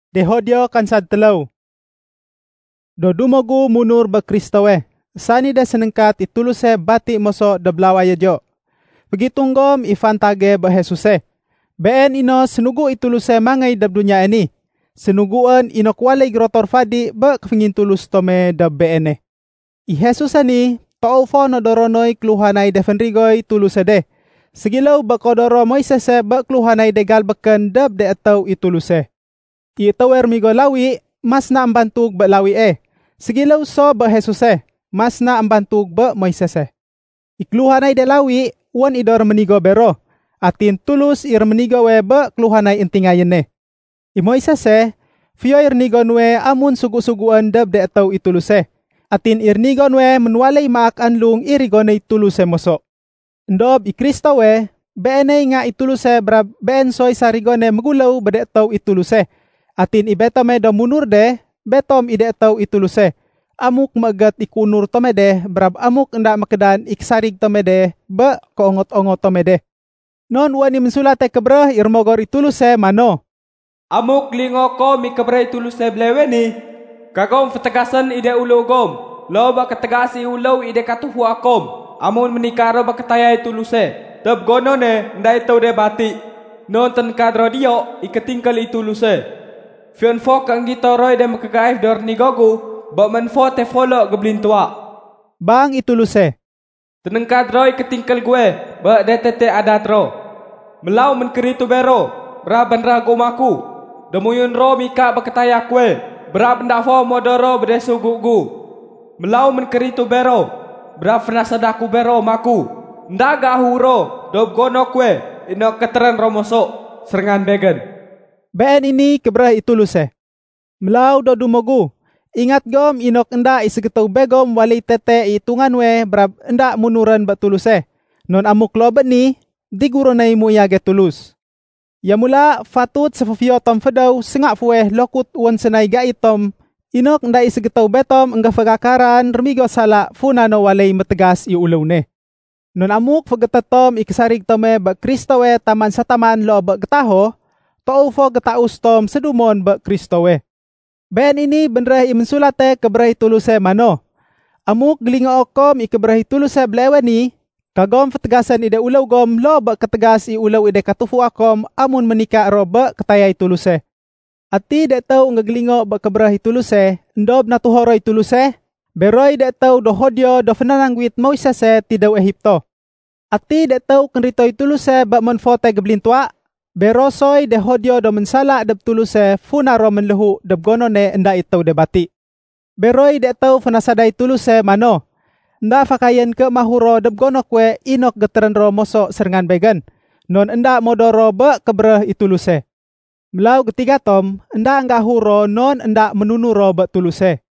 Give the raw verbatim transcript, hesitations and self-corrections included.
Dehodio kan sad telau. Do dumogu munur ba Kristowe. Sani da senengkat ituluse bati moso da belawaya jo. Begitunggom ifantage ba Jesuse. Ben ino senugu ituluse mangai dab dunia ini. Senuguan ino kwalay grotor fadi ba kefingin tulus tome dab bene. I Jesus ani taufo no doronoy kluhanay defenrigoy tuluse de. Segilaw ba kodoro Moisese ba kluhanay de galbakan dab de ataw ituluse. I tawer migo lawi mas na ambantug ba lawi eh. Segilaw so ba Jesuse mas na ambantug ba Moisese. Ikluhanay de lawi wan idor menigo bero. Atin tulus ir menigo we ba kluhanay intingayen ne. I Moisese fiyo ir nigon we amun sugu-suguan dab de ataw ituluse. Atin ir nigon we menwalay maak anlung irigonay tuluse moso. Ndob i Kristo we beenay nga ituluse brab been soy sarigone magulaw ba de ataw ituluse. Atin ibetome do munur de betom ide ataw ituluse. Amuk magat ikunur tome de brab amuk nda makedan iksarig tome de ba koongot-ongot tome de. Non wani mensulate kebrah irmogor ituluse mano. Amuk lingo ko mi kebrah ituluse blewe ni. Kagom fetegasan ide ulo gom. Lo ba ketegasi ulo ide katuhu akom. Amun menikaro ba ketaya ituluse. Tab gono ne nda itau de bati. Non ten kadro dio iketingkal ituluse. Fion fo kang gitoroy de makagaif dor ni gogu. Ba menfo te follow geblintua. Bang ituluse. Teneng kadroy ketingkal gue. Ba detete adatro. Melau menkeritu bero. Braban rago maku. Demuyun ro mika baketaya kue. Brab ndafo modoro bedesu gugu. Melau menkeritu bero. Brab nasadaku bero maku. Ndaga huro. Dob gono kue. Ino keteran romoso. Serengan begen. Ben ini kebrah ituluse. Melau do dumogu. Ingat gom inok enda isegetaw begom walay tete itungan we brab enda munuran batuluse. Non amuk lobat ni, diguro na imu yage tulus. Ya mula fatut sa fufiyo tom fedaw sengak fuwe lokut uwan senay ga itom. Inok enda isegetaw betom engga fagakaran remigo sala funano walay mategas iulaw ne. Non amuk fagatatom ikasarig tome ba Kristo we taman sa taman lo ba getaho, to fo getaus tom sedumon ba Kristo we. Ben ini benrah imensulate kebrah tuluse mano. Amuk gelinga okom ikebrah tuluse blewe ni. Kagom fetegasan ide ulaw gom lo ba ketegas i ulaw ide katufu akom amun menika roba ketayay tuluse. Ati de tau ngagelingo ba kebrah tuluse. Ndob natuhoroy tuluse. Beroy de tau dohodyo do fenanangwit Moisese tidaw Ehipto. Ati de tau kenritoy tuluse ba menfote geblintua. Berosoy de hodyo do mensala dab tuluse funaro menlehu dab gonone enda itau debati. Beroy de tau fenasadai tuluse mano. Nda fakayen ke mahuro dab gonok we inok geteran ro moso serengan begen. Non enda modoro ba kebrah ituluse. Melau ketiga tom, enda angga huro non enda menunu ro ba tuluse.